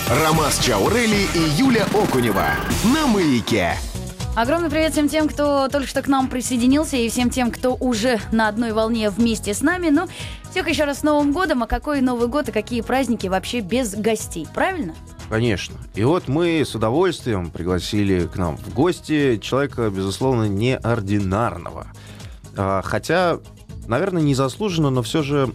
Ромас Чаурели и Юля Окунева на Маяке. Огромный привет всем тем, кто только что к нам присоединился, и всем тем, кто уже на одной волне вместе с нами. Ну, всех еще раз с Новым годом. А какой Новый год и какие праздники вообще без гостей, правильно? Конечно. И вот мы с удовольствием пригласили к нам в гости человека, безусловно, неординарного. Хотя, наверное, незаслуженно, но все же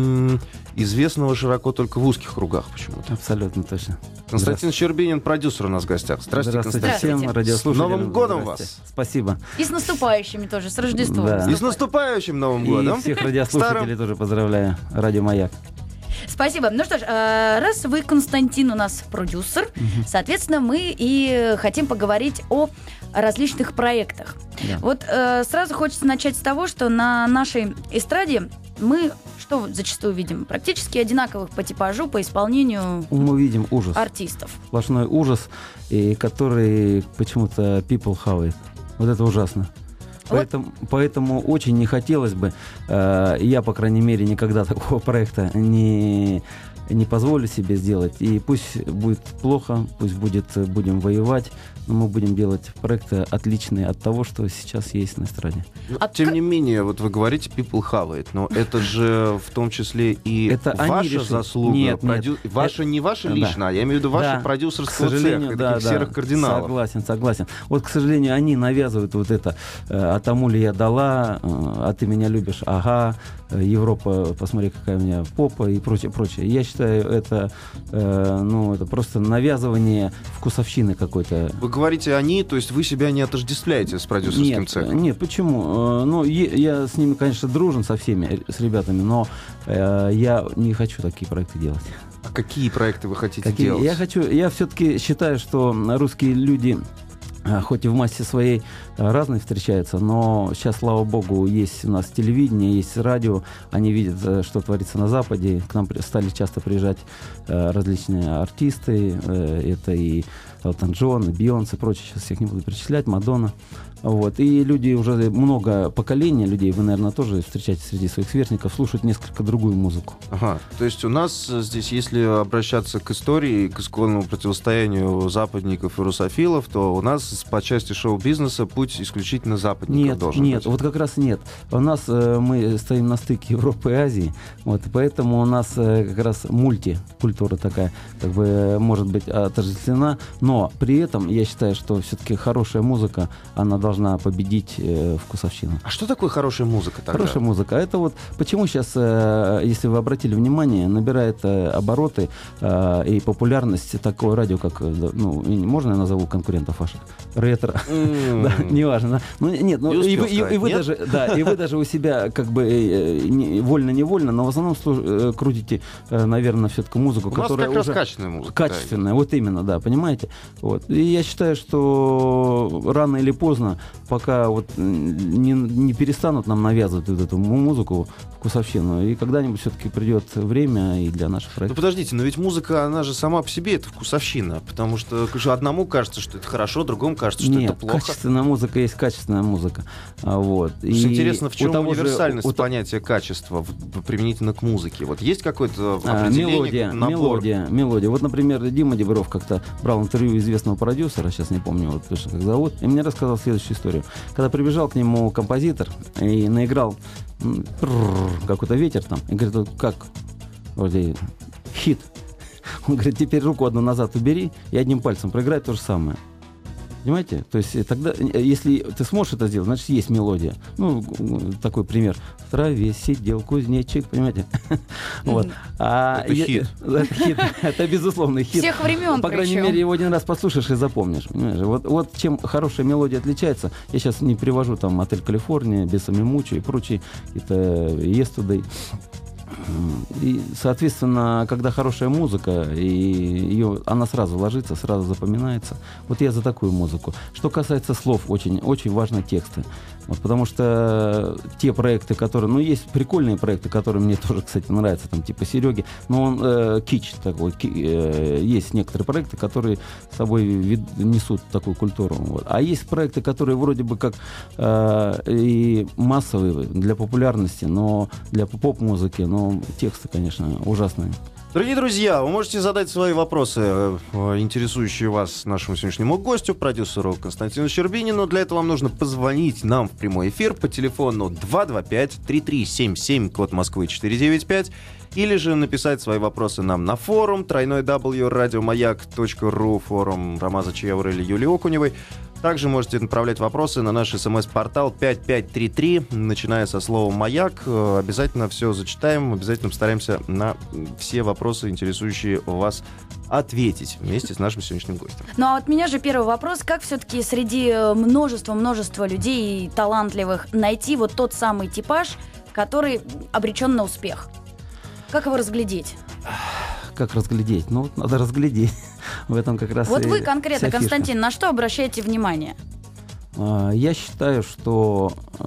известного широко только в узких кругах почему-то. Абсолютно точно. Константин Щербинин, продюсер у нас в гостях. Здравствуйте, Константин. Всем радиослушателям. С Новым годом вас! Спасибо. И с наступающими тоже, с Рождеством. Да. И с наступающим Новым годом! И всех радиослушателей тоже поздравляю. Радио «Маяк». Спасибо. Ну что ж, раз вы, Константин, у нас продюсер, соответственно, мы и хотим поговорить о различных проектах. Да. Вот сразу хочется начать с того, что на нашей эстраде мы что зачастую видим? Практически одинаковых по типажу, по исполнению Мы видим ужас. артистов. Сплошной ужас, и который почему-то people хавает. Вот это ужасно. Поэтому очень не хотелось бы, я, по крайней мере, никогда такого проекта не позволю себе сделать. И пусть будет плохо, пусть будем воевать, но мы будем делать проекты отличные от того, что сейчас есть на эстраде. Тем не менее, вот вы говорите people хавает, но это же в том числе и Это ваша заслуга. Нет. Ваша, не ваша личная, а я имею в виду ваша продюсерского цеха, таких серых кардиналов. Согласен. Вот, к сожалению, они навязывают вот это «а тому ли я дала», «а ты меня любишь», «ага», «Европа, посмотри, какая у меня попа» и прочее. Я считаю, это просто навязывание вкусовщины какой-то. Вы говорите «они», то есть вы себя не отождествляете с продюсерским цехом? Нет, почему? Я с ними, конечно, дружен со всеми, с ребятами, но я не хочу такие проекты делать. А какие проекты вы хотите делать? Я все-таки считаю, что русские люди, хоть и в массе своей разные встречаются, но сейчас, слава богу, есть у нас телевидение, есть радио, они видят, что творится на Западе. К нам стали часто приезжать различные артисты, это и Элтон Джон, и Бейонсе, и прочее, сейчас всех не буду перечислять, Мадонна. Вот. И люди, уже много поколений людей, вы, наверное, тоже встречаете среди своих сверстников, слушают несколько другую музыку. Ага, то есть у нас здесь, если обращаться к истории, к исконному противостоянию западников и русофилов, то у нас по части шоу-бизнеса путь исключительно западников должен быть. Нет, вот как раз нет. У нас мы стоим на стыке Европы и Азии, вот, поэтому у нас как раз мультикультура такая, как бы, может быть отождествлена, но при этом я считаю, что все-таки хорошая музыка, она должна победить вкусовщину. А что такое хорошая музыка тогда? Хорошая музыка. Это вот почему сейчас, если вы обратили внимание, набирает обороты и популярность такое радио, как, можно я назову конкурентов ваших? Ретро. Неважно. И вы даже у себя как бы вольно-невольно, но в основном крутите, наверное, все-таки музыку, которая у нас как раз качественная музыка. Качественная, вот именно, да, понимаете? Вот. И я считаю, что рано или поздно, пока вот не перестанут нам навязывать вот эту музыку, вкусовщину, и когда-нибудь все-таки придет время и для наших проектов. Подождите, но ведь музыка, она же сама по себе это вкусовщина, потому что одному кажется, что это хорошо, другому кажется, что это плохо. Качественная музыка есть качественная музыка. Вот. Интересно, в чем универсальность понятия качества применительно к музыке? Вот есть какое-то определение, набор? Мелодия. Вот, например, Дима Дебров как-то брал интервью известного продюсера, сейчас не помню вот точно как зовут, и мне рассказал следующую историю. Когда прибежал к нему композитор и наиграл какой-то ветер там, и говорит, как? Вроде хит. Он говорит, теперь руку одну назад убери и одним пальцем проиграй то же самое. Понимаете? То есть тогда, если ты сможешь это сделать, значит, есть мелодия. Такой пример. В траве сидел кузнечик, понимаете? Это хит. Это безусловный хит. Всех времен. По крайней мере, его один раз послушаешь и запомнишь. Вот чем хорошая мелодия отличается. Я сейчас не привожу там «Отель Калифорния», «Бесами Мучо» и прочие. Это «Yesterday». И, соответственно, когда хорошая музыка, и она сразу ложится, сразу запоминается. Вот я за такую музыку. Что касается слов, очень, очень важны тексты. Вот, потому что те проекты, которые... есть прикольные проекты, которые мне тоже, кстати, нравятся, там, типа Сереги, но он кич такой. Есть некоторые проекты, которые с собой несут такую культуру. Вот. А есть проекты, которые вроде бы как и массовые для популярности, но для поп-музыки, но тексты, конечно, ужасные. Дорогие друзья, вы можете задать свои вопросы, интересующие вас нашему сегодняшнему гостю, продюсеру Константину Щербинину. Для этого вам нужно позвонить нам в прямой эфир по телефону 225-3377, код Москвы 495, или же написать свои вопросы нам на форум www.radiomayak.ru, форум Ромаза Чаяура или Юлии Окуневой. Также можете направлять вопросы на наш смс-портал 5533, начиная со слова «Маяк». Обязательно все зачитаем, обязательно постараемся на все вопросы, интересующие вас, ответить вместе с нашим сегодняшним гостем. Ну а от меня же первый вопрос. Как все-таки среди множества людей талантливых найти вот тот самый типаж, который обречен на успех? Как его разглядеть? Как разглядеть? Ну, вот надо разглядеть. В этом как раз вот и вы конкретно, вся фишка. Константин, на что обращаете внимание? Я считаю, что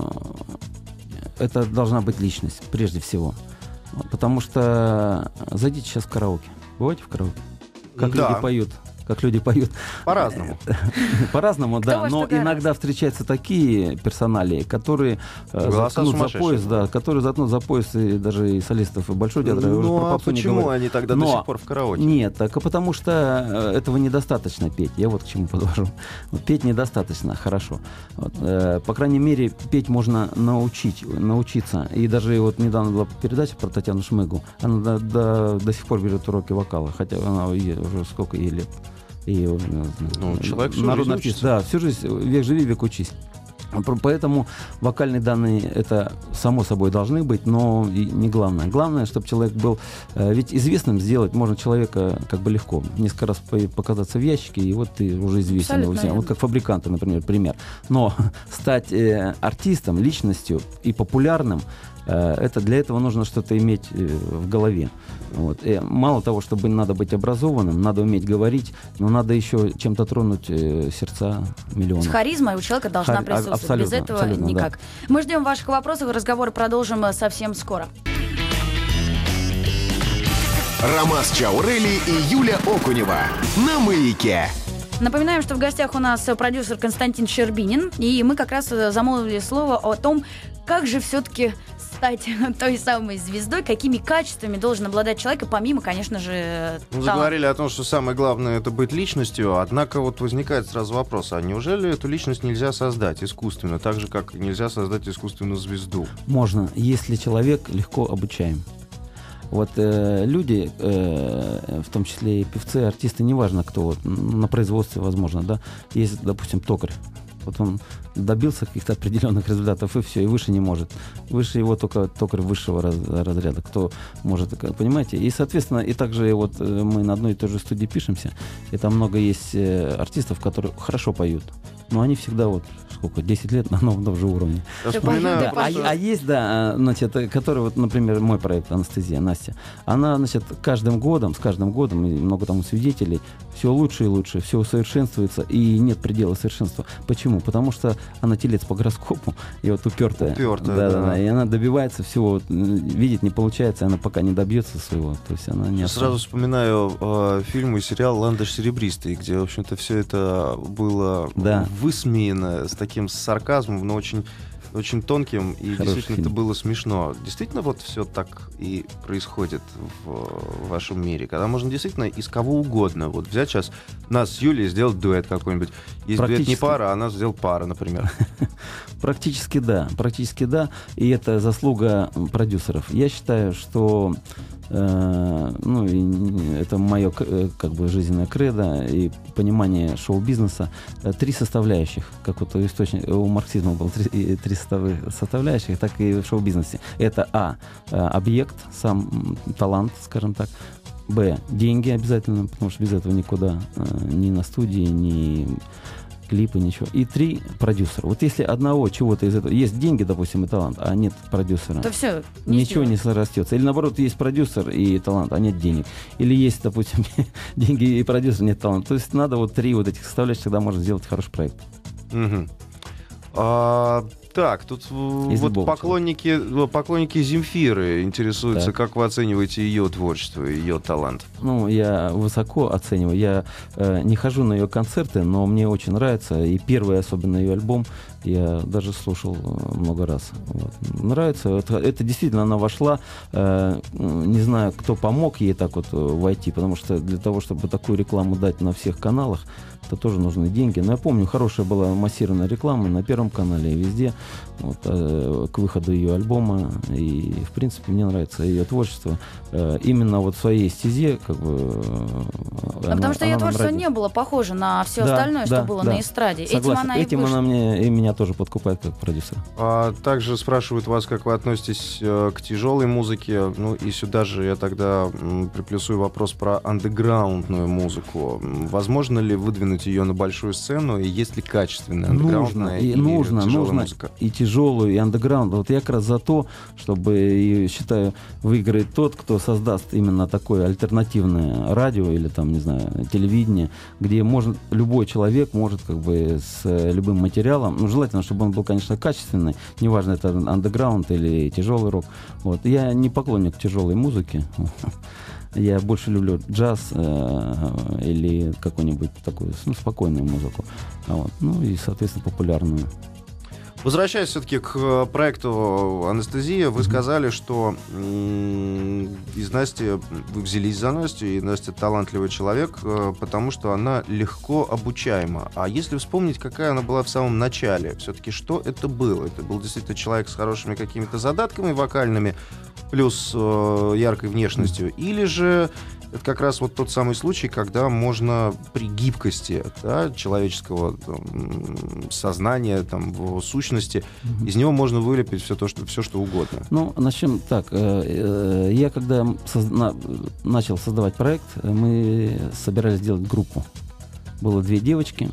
это должна быть личность, прежде всего. Потому что зайдите сейчас в караоке. Бываете в караоке? Как Да. люди поют. Как люди поют. По-разному. По-разному, Кто да. во Но что гораздо. иногда встречаются такие персоналии, которые Голоса заткнут за сумасшедшие. пояс, да, которые заткнут за пояс и даже и солистов, и большой театр. я уже Ну про а попсу не почему говорю. они тогда до Но сих пор в караоке? Нет, так потому что этого недостаточно петь. Я вот к чему подвожу. Вот петь недостаточно хорошо. Вот, по крайней мере, петь можно научиться. И даже вот недавно была передача про Татьяну Шмыгу. Она до сих пор берет уроки вокала, хотя она уже сколько ей лет. И, человек всю народный жизнь артист. учится. Да, всю жизнь, век живи, век учись. Поэтому вокальные данные это само собой должны быть, но и не главное. Главное, чтобы человек был... Ведь известным сделать можно человека как бы легко. Несколько раз показаться в ящике, и вот ты уже известен. Абсолютно верно. Вот как фабриканты, например, пример. Но стать артистом, личностью и популярным, для этого нужно что-то иметь в голове. Вот. И мало того, чтобы надо быть образованным, надо уметь говорить, но надо еще чем-то тронуть сердца миллионов. Харизма у человека должна присутствовать. Абсолютно, Без этого абсолютно, никак. да. Мы ждем ваших вопросов. Разговор продолжим совсем скоро. Ромас Чаурели и Юля Окунева на «Маяке». Напоминаем, что в гостях у нас продюсер Константин Щербинин, и мы как раз замолвили слово о том, как же все-таки стать той самой звездой, какими качествами должен обладать человек, и помимо, конечно же, Мы таланта. заговорили о том, что самое главное — это быть личностью, однако вот возникает сразу вопрос, а неужели эту личность нельзя создать искусственно, так же, как нельзя создать искусственную звезду? Можно, если человек легко обучаем. Вот люди, в том числе и певцы, артисты, неважно кто, вот, на производстве, возможно, да, есть, допустим, токарь. Вот он добился каких-то определенных результатов, и все, и выше не может. Выше его только токарь высшего разряда, кто может, понимаете? И, соответственно, и также вот мы на одной и той же студии пишемся, и там много есть артистов, которые хорошо поют, но они всегда вот, сколько, 10 лет на новом же уровне. Я Всё вспоминаю понятно. Да, просто- а есть, да, значит, который, вот, например, мой проект «Анестезия», Настя, она, значит, с каждым годом, и много там свидетелей, все лучше и лучше, все усовершенствуется, и нет предела совершенства. Почему? Потому что она телец по гороскопу, и вот упертая. Упертая, да. И она добивается всего, вот, видит, не получается, она пока не добьется своего, то есть она не Я особо- сразу вспоминаю фильм и сериал «Ландыш серебристый», где, в общем-то, все это было Да. высмеяно с таким сарказмом, но очень, очень тонким, и Хороший действительно фильм. это было смешно. Действительно вот все так и происходит в вашем мире, когда можно действительно из кого угодно вот взять сейчас нас с Юлей, сделать дуэт какой-нибудь. Есть дуэт не Практически. пара, а нас сделал пара, например. Практически да, и это заслуга продюсеров. Я считаю, что это мое как бы жизненное кредо и понимание шоу-бизнеса. Три составляющих, как вот у марксизма было три составляющих, так и в шоу-бизнесе. Это объект, сам талант, скажем так. Б, деньги обязательно, потому что без этого никуда, ни на студии, ни клипы, ничего. И 3 продюсера. Вот если одного чего-то из этого... Есть деньги, допустим, и талант, а нет продюсера. То все, Ничего не срастется. Или наоборот, есть продюсер и талант, а нет денег. Или есть, допустим, деньги и продюсер, нет таланта. То есть надо вот 3 вот этих составляющих, тогда можно сделать хороший проект. Мгм. Так, тут Из вот любого поклонники Земфиры интересуются, Так. как вы оцениваете ее творчество, ее талант. Ну, я высоко оцениваю. Я не хожу на ее концерты, но мне очень нравится. И первый, особенно ее альбом, я даже слушал много раз. Вот. Нравится. Это действительно она вошла. Не знаю, кто помог ей так вот войти, потому что для того, чтобы такую рекламу дать на всех каналах, это тоже нужны деньги. Но я помню, хорошая была массированная реклама на Первом канале и везде. Вот, к выходу ее альбома. И, в принципе, мне нравится ее творчество. Именно вот в своей стезе, как бы... Потому что ее творчество не было похоже на все остальное, что было на эстраде. Согласен. Этим она мне и меня тоже подкупает как продюсера. Также спрашивают вас, как вы относитесь к тяжелой музыке. Ну и сюда же я тогда приплюсую вопрос про андеграундную музыку. Возможно ли выдвинуть ее на большую сцену, и есть ли качественная андеграундная нужно музыка? И тяжелую, и андеграунд. Вот я как раз за то, чтобы, и считаю, выиграет тот, кто создаст именно такое альтернативное радио или там, не знаю, телевидение, где может, любой человек может как бы с любым материалом, ну, желательно, чтобы он был, конечно, качественный, неважно, это андеграунд или тяжелый рок. Вот. Я не поклонник тяжелой музыки. Я больше люблю джаз или какую-нибудь такую спокойную музыку. Вот. Ну и, соответственно, популярную. Возвращаясь все-таки к проекту «Анестезия», вы сказали, что из Насти, вы взялись за Настю, и Настя талантливый человек, потому что она легко обучаема. А если вспомнить, какая она была в самом начале, все-таки что это было? Это был действительно человек с хорошими какими-то задатками вокальными, плюс яркой внешностью, или же это как раз вот тот самый случай, когда можно при гибкости, да, человеческого сознания, там, в сущности, из него можно вылепить все что угодно. Ну, начнем так. Я когда начал создавать проект, мы собирались сделать группу. Было 2 девочки,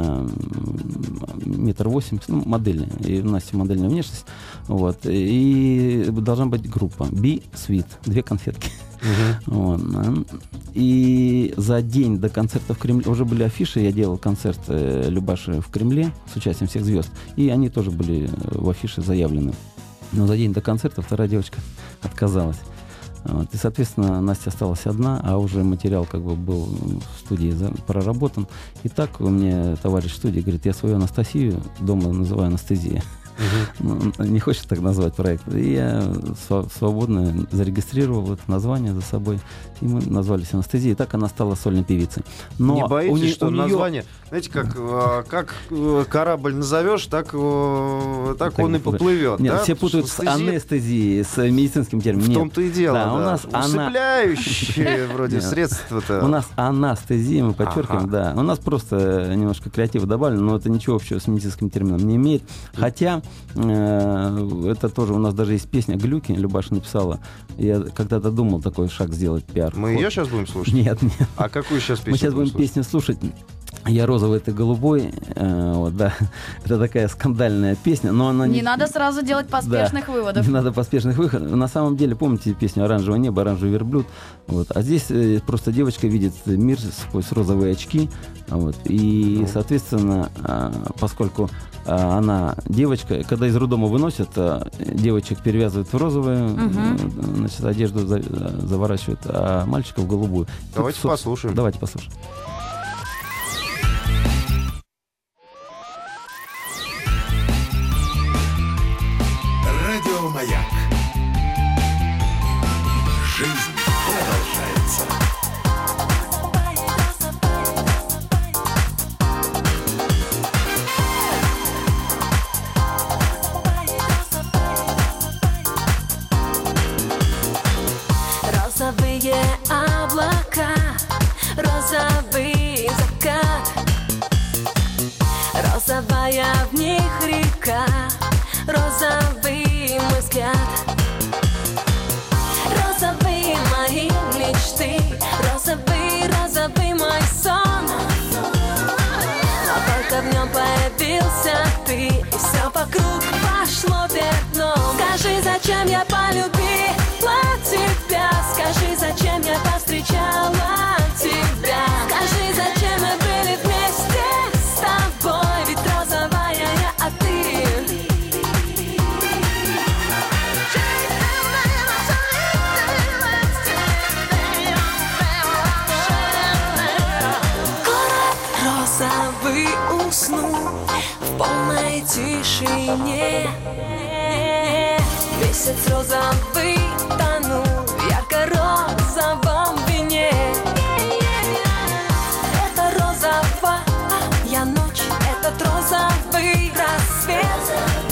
1,80 м, ну, модельные, и у Насти модельная внешность. Вот, и должна быть группа Be Sweet, 2 конфетки. Вот. И за день до концерта в Кремле, уже были афиши, я делал концерт Любаши в Кремле с участием всех звезд, и они тоже были в афише заявлены. Но за день до концерта 2 девочка отказалась. Вот. И, соответственно, Настя осталась одна, а уже материал как бы был в студии проработан. И так мне товарищ в студии говорит, я свою Анастасию дома называю «Анестезия». Не хочет так назвать проект. И я свободно зарегистрировал это название за собой, и мы назвались «Анестезией». И так она стала сольной певицей. Но не боитесь, что название, знаете, как корабль назовешь, так он и поплывет. Нет, да? все путают с анестезией, с медицинским термином. В том-то и дело. Да, да. У нас усыпляющие вроде средства-то. У нас анестезия, мы подчеркиваем, да. У нас просто немножко креатива добавлено, но это ничего общего с медицинским термином не имеет. Хотя это тоже у нас даже есть песня «Глюки», Любаша написала. Я когда-то думал такой шаг сделать, пиар. Мы ее сейчас будем слушать? Нет. А какую сейчас песню? Мы сейчас будем песню слушать. «Я розовый, ты голубой». Вот, да. Это такая скандальная песня, но она не надо сразу делать поспешных выводов. Не надо поспешных выводов. На самом деле, помните песню «Оранжевое небо», «Оранжевый верблюд». Вот. А здесь просто девочка видит мир сквозь розовые очки. Вот. И, соответственно, поскольку она девочка, когда из роддома выносят, девочек перевязывают в розовую, значит, одежду заворачивают, а мальчиков в голубую. Давайте послушаем. Давайте послушаем. Радио «Маяк». Жизнь продолжается. Розовые облака, розовый закат, розовая в них река, розовый мой взгляд, розовые мои мечты, розовый, розовый мой сон. Но только в нем появился ты, и все вокруг пошло вверх дном. Скажи, зачем я полюбила тебя? Скажи, зачем я повстречала тебя? Скажи, зачем мы были вместе с тобой? Ведь розовая я, а ты розовый усну в полной тишине. Месяц розовый тону в ярко-розовом вине. Это розовая ночь, этот розовый рассвет.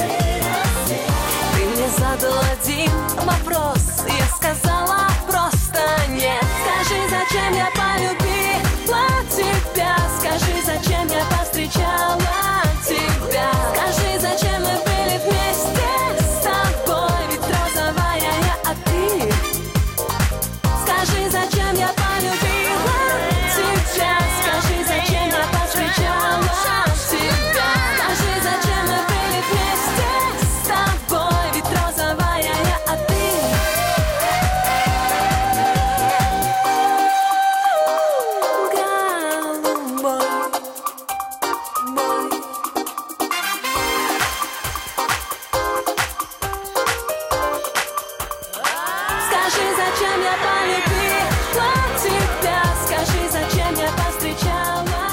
Ты мне задал один вопрос, я сказала просто нет. Скажи, зачем я полюбила тебя? Скажи, зачем я повстречала тебя? Скажи, зачем мы были вместе с тобой? Ведь розовая я, а ты. Скажи, зачем я полюбила тебя? Скажи, зачем я повстречала тебя? Скажи, зачем мы были вместе с тобой? Ведь розовая я, а ты. Скажи, зачем я полюбила тебя? Скажи, зачем я повстречала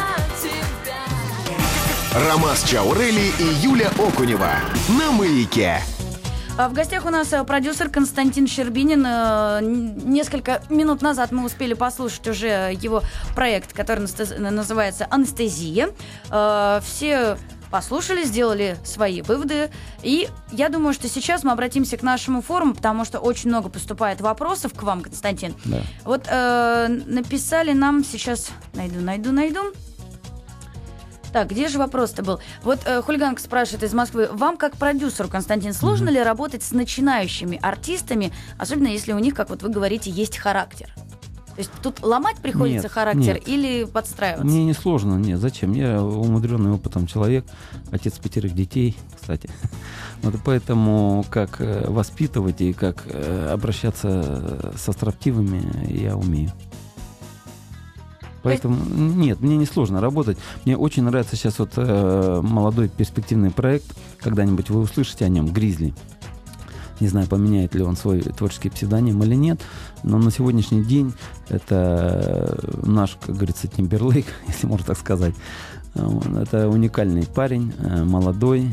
тебя? Ромас Чаурели и Юля Окунева на Маяке. В гостях у нас продюсер Константин Щербинин. Несколько минут назад мы успели послушать уже его проект, который называется «Анестезия». Все послушали, сделали свои выводы. И я думаю, что сейчас мы обратимся к нашему форуму, потому что очень много поступает вопросов к вам, Константин. Да. Вот написали нам сейчас... Найду. Так, где же вопрос-то был? Вот хулиганка спрашивает из Москвы. Вам, как продюсеру, Константин, сложно ли работать с начинающими артистами, особенно если у них, как вот вы говорите, есть характер? То есть тут ломать приходится Нет, характер нет. или подстраиваться? Мне не сложно, нет, зачем? Я умудренный опытом человек, отец 5 детей, кстати. Вот поэтому как воспитывать и как обращаться со строптивыми я умею. Поэтому нет, мне не сложно работать. Мне очень нравится сейчас вот молодой перспективный проект. Когда-нибудь вы услышите о нем, «Гризли». Не знаю, поменяет ли он свой творческий псевдоним или нет, но на сегодняшний день это наш, как говорится, Тимберлейк, если можно так сказать. Это уникальный парень, молодой,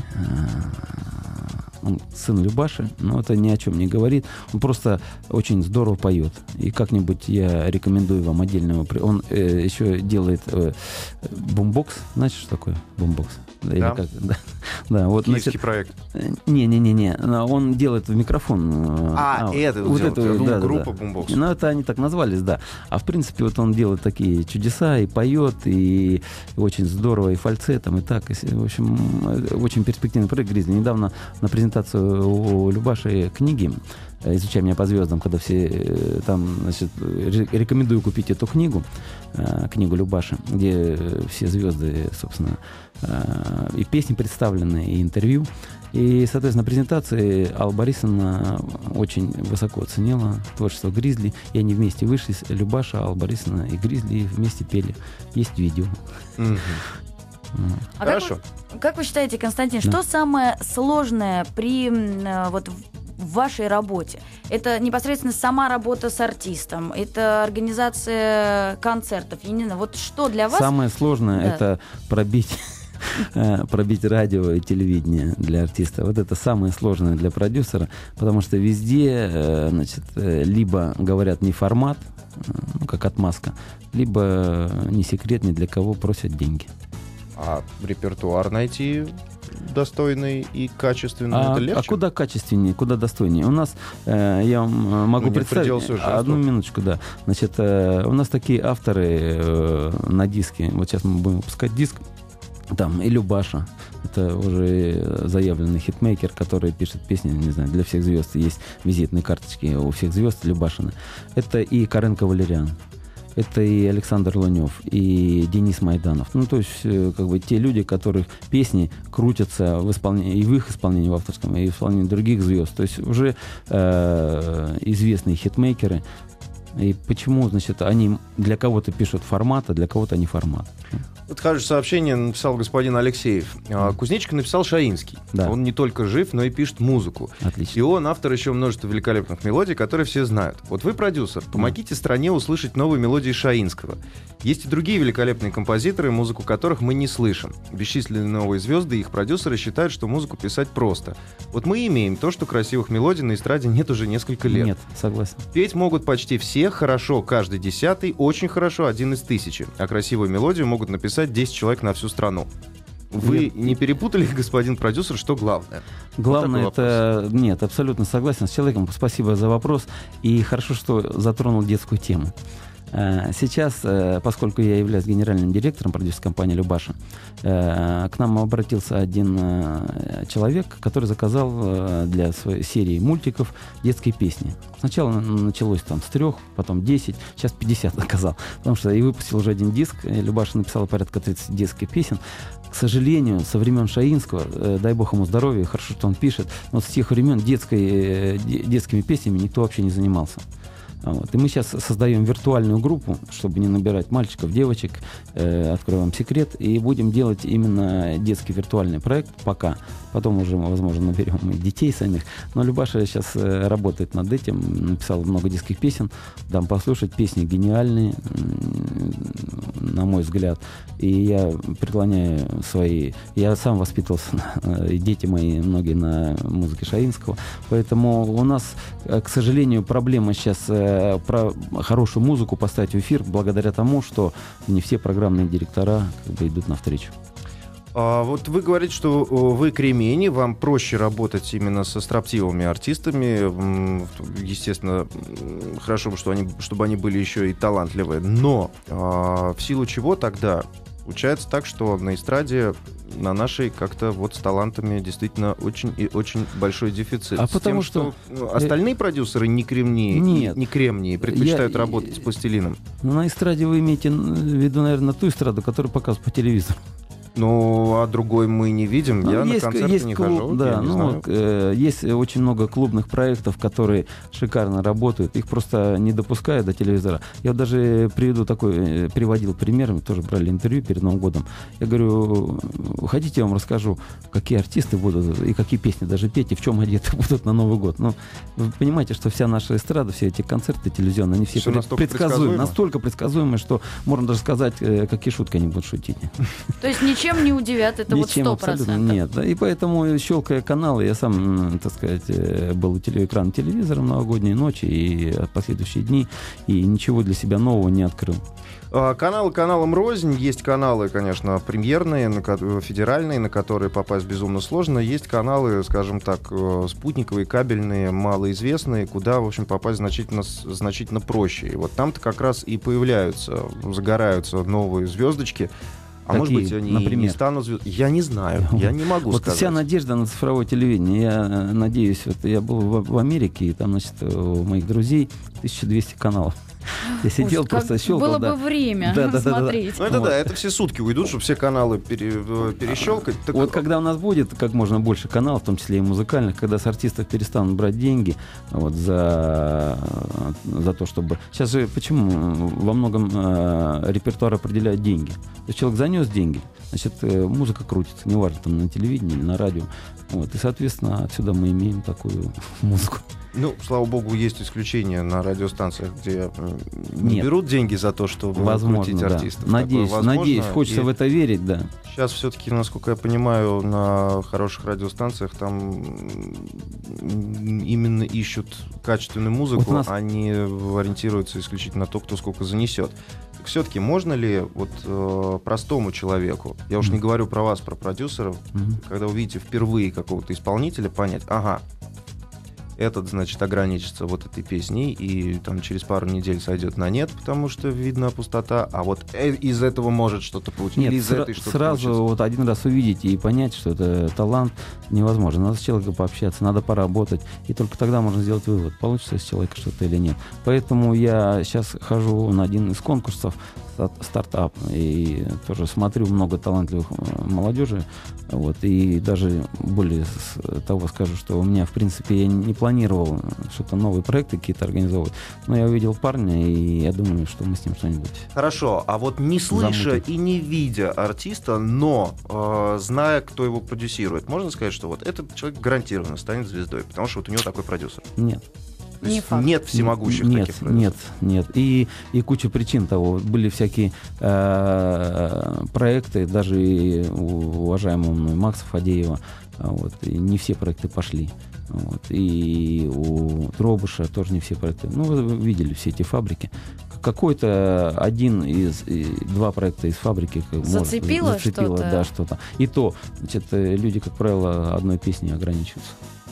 он сын Любаши, но это ни о чем не говорит. Он просто очень здорово поет. И как-нибудь я рекомендую вам отдельного... Он еще делает бумбокс. Знаете, что такое бумбокс? Или Да. как? Да, вот, Киевский проект. Не. Он делает в микрофон. Это вот делает. эту, Я думал, да. группа Boombox. Ну, это они так назвались, да. А в принципе, вот он делает такие чудеса и поет, и очень здорово, и фальцетом, и так. И, в общем, очень перспективный проект «Гризли». Недавно на презентацию у Любаши книги «Изучай меня по звездам», когда все там, значит, рекомендую купить эту книгу Любаши, где все звезды, собственно, и песни представлены, и интервью. И, соответственно, на презентации Алла Борисовна очень высоко оценила творчество «Гризли». И они вместе вышли, Любаша, Алла Борисовна и «Гризли», и вместе пели. Есть видео. Мгм. А Хорошо. как вы считаете, Константин, Да. что самое сложное при вот в вашей работе? Это непосредственно сама работа с артистом, это организация концертов. Я не знаю, вот что для вас? Самое сложное Да. это пробить радио и телевидение для артиста. Вот это самое сложное для продюсера, потому что везде, значит, либо говорят не формат, ну, как отмазка, либо не секрет, ни для кого просят деньги. А репертуар найти достойный и качественный, это легче? А куда качественнее, куда достойнее? У нас, я вам могу Ну, нет представить... предела совершенству. Одну минуточку, да. Значит, у нас такие авторы на диске. Вот сейчас мы будем выпускать диск. Там и Любаша, это уже заявленный хитмейкер, который пишет песни, не знаю, для всех звезд. Есть визитные карточки у всех звезд Любашина. Это и Каренко Валерьян. Это и Александр Лунев, и Денис Майданов. Ну, то есть, как бы, те люди, которых песни крутятся в исполнении, и в их исполнении, в авторском, и в исполнении других звезд. То есть, уже известные хитмейкеры. И почему, значит, они для кого-то пишут формат, а для кого-то не формат. Вот хорошее сообщение написал господин Алексеев. Кузнечика написал Шаинский. Да. Он не только жив, но и пишет музыку. Отлично. И он автор еще множества великолепных мелодий, которые все знают. Вот вы продюсер. Помогите стране услышать новые мелодии Шаинского. Есть и другие великолепные композиторы, музыку которых мы не слышим. Бесчисленные новые звезды и их продюсеры считают, что музыку писать просто. Вот мы имеем то, что красивых мелодий на эстраде нет уже несколько лет. Нет, согласен. Петь могут почти все, хорошо каждый 10-й, очень хорошо 1 из 1000. А красивую мелодию могут написать 10 человек на всю страну. Вы не перепутали, господин продюсер, что главное? Главное, Вот это... Нет, абсолютно согласен с человеком. Спасибо за вопрос. И хорошо, что затронул детскую тему. Сейчас, поскольку я являюсь генеральным директором продюсерской компании «Любаша», к нам обратился один человек, который заказал для своей серии мультиков детские песни. Сначала началось там с 3, потом 10, сейчас 50 заказал. Потому что и выпустил уже один диск. «Любаша» написала порядка 30 детских песен. К сожалению, со времен Шаинского, дай бог ему здоровья, хорошо, что он пишет, но с тех времен детскими песнями никто вообще не занимался. Вот. И мы сейчас создаем виртуальную группу, чтобы не набирать мальчиков, девочек, откроем секрет, и будем делать именно детский виртуальный проект пока. Потом уже, возможно, наберем и детей самих. Но Любаша сейчас работает над этим, написала много детских песен. Дам послушать, песни гениальные, на мой взгляд. И я преклоняю свои... Я сам воспитывался, и дети мои, многие на музыке Шаинского. Поэтому у нас, к сожалению, проблема сейчас про хорошую музыку поставить в эфир благодаря тому, что не все программные директора как бы идут навстречу. Вот вы говорите, что вы кремень, вам проще работать именно со строптивыми артистами. Естественно, хорошо бы, чтобы они были еще и талантливые. Но в силу чего тогда получается так, что на эстраде на нашей как-то вот с талантами действительно очень и очень большой дефицит. А с потому тем, что остальные продюсеры не кремнии, не кремнии, предпочитают работать с пластилином. На эстраде вы имеете в виду, наверное, ту эстраду, которую показывают по телевизору. Ну, а другой мы не видим. Я на концерты не хожу. Да, я не знаю. Есть очень много клубных проектов, которые шикарно работают. Их просто не допускают до телевизора. Я вот даже приводил пример, мы тоже брали интервью перед Новым годом. Я говорю, хотите, я вам расскажу, какие артисты будут и какие песни даже петь, и в чем одеты будут на Новый год. Ну, вы понимаете, что вся наша эстрада, все эти концерты телевизионные, они все предсказуемы. Настолько предсказуемые, что можно даже сказать, какие шутки они будут шутить. То есть ничем не удивят, это ничем, вот 100%. Абсолютно нет. Да, и поэтому, щелкая каналы, я сам, так сказать, был у экрана телевизора в новогодние ночи и последующие дни, и ничего для себя нового не открыл. Каналы каналам рознь. Есть каналы, конечно, премьерные, федеральные, на которые попасть безумно сложно. Есть каналы, скажем так, спутниковые, кабельные, малоизвестные, куда, в общем, попасть значительно проще. И вот там-то как раз и загораются новые звездочки. А какие, может быть, они например? Не станут звездами? Я не знаю, я не могу сказать. Вот вся надежда на цифровое телевидение. Я надеюсь, я был в Америке, и там, значит, у моих друзей 1200 каналов. Я сидел, просто щелкал. Было бы время смотреть. Ну, это все сутки уйдут, чтобы все каналы перещелкать. Вот когда у нас будет как можно больше каналов, в том числе и музыкальных, когда с артистов перестанут брать деньги вот, за то, чтобы... Сейчас же почему во многом репертуар определяет деньги? То есть человек занес деньги, значит, музыка крутится, неважно, там на телевидении или на радио. Вот, и, соответственно, отсюда мы имеем такую музыку. Ну, слава богу, есть исключения на радиостанциях, где не берут деньги за то, чтобы крутить артистов. Надеюсь, хочется в это верить, да. Сейчас все-таки, насколько я понимаю, на хороших радиостанциях там именно ищут качественную музыку, вот они ориентируются исключительно на то, кто сколько занесет. Так все-таки можно ли вот простому человеку, я уж не говорю про вас, про продюсеров, когда увидите впервые какого-то исполнителя, понять, ага, этот, значит, ограничится вот этой песней и там через пару недель сойдет на нет, потому что видна пустота, а вот из этого может что-то получиться. Нет, или из этой что-то сразу получится. Вот один раз увидеть и понять, что это талант, невозможно. Надо с человеком пообщаться, надо поработать, и только тогда можно сделать вывод, получится с человека что-то или нет. Поэтому я сейчас хожу на один из конкурсов, стартап, и тоже смотрю много талантливых молодежи, вот, и даже более того скажу, что у меня, в принципе, я неплохо планировал что-то, новые проекты какие-то организовывать. Но я увидел парня, и я думаю, что мы с ним что-нибудь... Хорошо, а вот не слыша замутим. и не видя артиста, но зная, кто его продюсирует, можно сказать, что вот этот человек гарантированно станет звездой, потому что вот у него такой продюсер? Нет. То Не есть факт. нет всемогущих Нет, таких продюсеров? нет. И куча причин того. Были всякие проекты, даже и у уважаемого мной Макса Фадеева, вот, и не все проекты пошли. Вот, и у Дробыша тоже не все проекты. Ну, вы видели все эти фабрики. Какой-то два проекта из фабрики Зацепило что-то? Да, что-то. И то, значит, люди, как правило, одной песней ограничиваются.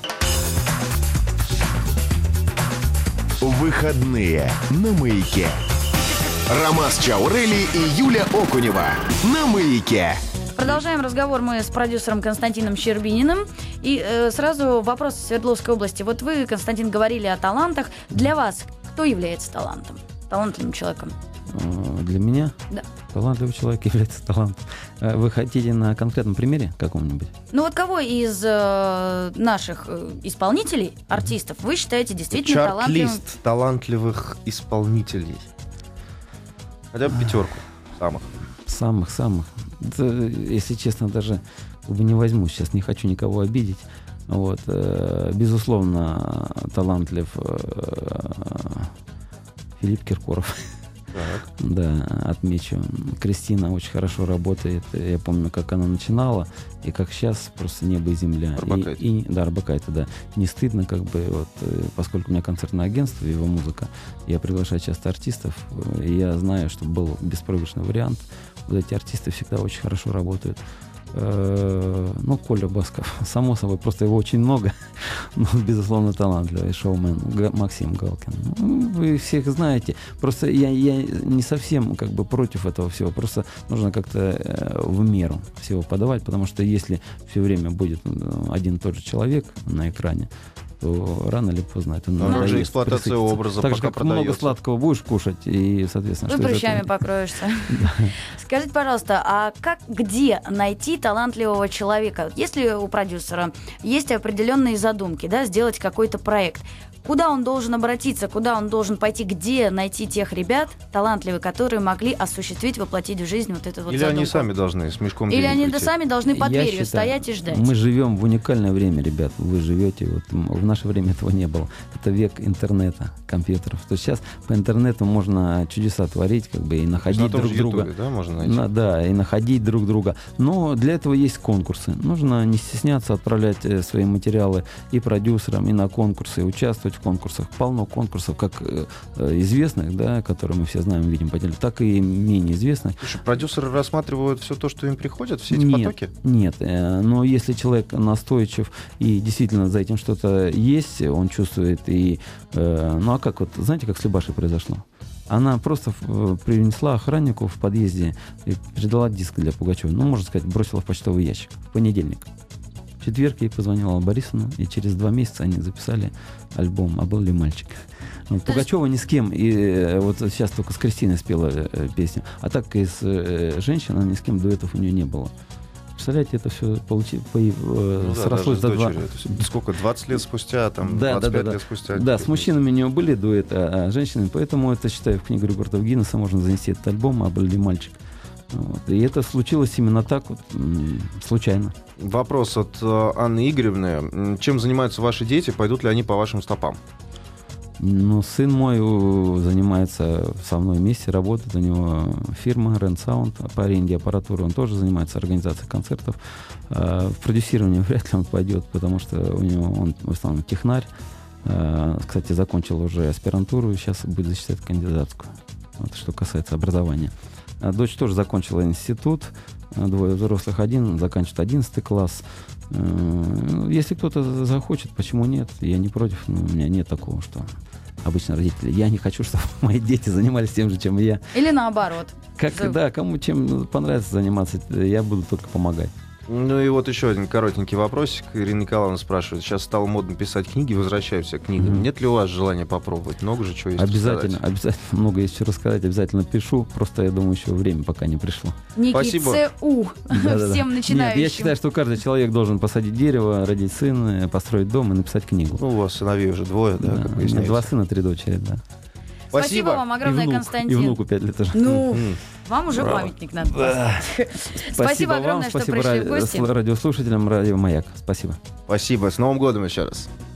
Выходные на Маяке. Ромас Чаурели и Юля Окунева на Маяке. Продолжаем разговор мы с продюсером Константином Щербининым. И сразу вопрос из Свердловской области. Вот вы, Константин, говорили о талантах. Для вас кто является талантом? Талантливым человеком? Для меня? Да. Талантливый человек является талантом. Вы хотите на конкретном примере каком-нибудь? Ну вот кого из наших исполнителей, артистов, вы считаете действительно талантливым? Чарт-лист талантливых исполнителей. Хотя бы пятерку самых. Самых. Да, если честно, даже не возьму сейчас, не хочу никого обидеть. Вот. Безусловно, талантлив Филипп Киркоров. Так. Да, отмечу. Кристина очень хорошо работает. Я помню, как она начинала, и как сейчас просто небо и земля. Орбакайте. Да, Орбакайте, да. Не стыдно, как бы, вот, поскольку у меня концертное агентство, его музыка, я приглашаю часто артистов, и я знаю, что был беспроигрышный вариант. Вот эти артисты всегда очень хорошо работают. Ну, Коля Басков, само собой, просто его очень много, но, безусловно, талантливый шоумен. Максим Галкин. Ну, вы всех знаете. Просто я не совсем как бы против этого всего. Просто нужно как-то в меру всего подавать, потому что если все время будет один и тот же человек на экране, то рано или поздно это надоест. Уже эксплуатация образа так же, пока как продается. много сладкого будешь кушать, и, соответственно, Ну, что из прыщами этого? покроешься. Скажите, пожалуйста, а где найти талантливого человека? Если у продюсера есть определенные задумки, да, сделать какой-то проект, куда он должен обратиться, куда он должен пойти, где найти тех ребят талантливых, которые могли осуществить, воплотить в жизнь вот эту вот Или задумку? они сами должны с мешком Или денег они прийти? сами должны под Я дверью считаю, стоять и ждать? Мы живем в уникальное время, ребят. Вы живете, вот в наше время этого не было. Это век интернета, компьютеров. То есть сейчас по интернету можно чудеса творить, как бы, и находить На том друг же друга. Ютубе, да, можно найти? Да, и находить друг друга. Но для этого есть конкурсы. Нужно не стесняться отправлять свои материалы и продюсерам, и на конкурсы, и участвовать в конкурсах. Полно конкурсов, как известных, да, которые мы все знаем, видим по телевизору, так и менее известных. Слушай, продюсеры рассматривают все то, что им приходит, все эти потоки? Нет, но если человек настойчив и действительно за этим что-то есть, он чувствует и... Ну а как вот, знаете, как с Любашей произошло? Она просто принесла охраннику в подъезде и передала диск для Пугачева. Ну, можно сказать, бросила в почтовый ящик в понедельник. В четверг ей позвонила Алла Борисовна, и через 2 месяца они записали альбом «А был ли мальчик?». Вот, Пугачева ни с кем, и вот сейчас только с Кристиной спела песню, а так и с женщиной ни с кем дуэтов у нее не было. Представляете, это все срослось до 2... Сколько, 20 лет спустя, там, Да, 25 лет спустя? Да, с мужчинами у него были дуэты, а с женщинами, поэтому это, считаю, в книгу рекордов Гиннесса можно занести этот альбом «А был ли мальчик?». Вот. И это случилось именно так вот, случайно. Вопрос от Анны Игоревны. Чем занимаются ваши дети? Пойдут ли они по вашим стопам? Ну, сын мой занимается со мной вместе, работает. У него фирма Rent Sound по аренде аппаратуры. Он тоже занимается организацией концертов. В продюсирование вряд ли он пойдет, потому что у него он в основном технарь. Кстати, закончил уже аспирантуру, сейчас будет защищать кандидатскую. Вот, что касается образования. Дочь тоже закончила институт. 2 взрослых, 1 заканчивает 11 класс. Если кто-то захочет, почему нет? Я не против, но у меня нет такого, что обычно родители. Я не хочу, чтобы мои дети занимались тем же, чем и я. Или наоборот. Да, кому чем понравится заниматься, я буду только помогать. Ну и вот еще один коротенький вопросик. Ирина Николаевна спрашивает. Сейчас стало модно писать книги, возвращаемся к книгам. Нет ли у вас желания попробовать? Много же чего есть Обязательно, рассказать. обязательно. Много есть что рассказать. Обязательно пишу. Просто, я думаю, еще время пока не пришло. Некий Спасибо. ЦУ Да-да-да. всем начинающим. Нет, я считаю, что каждый человек должен посадить дерево, родить сына, построить дом и написать книгу. Ну, у вас сыновей уже двое, да, как У меня выясняется. 2 сына, 3 дочери, да. Спасибо вам огромное, и Константин. внуку 5 лет уже. Ну, вам уже Браво. памятник надо поставить. Спасибо огромное, что спасибо пришли в гости. радиослушателям, радио «Маяк». Спасибо. Спасибо. С Новым годом еще раз.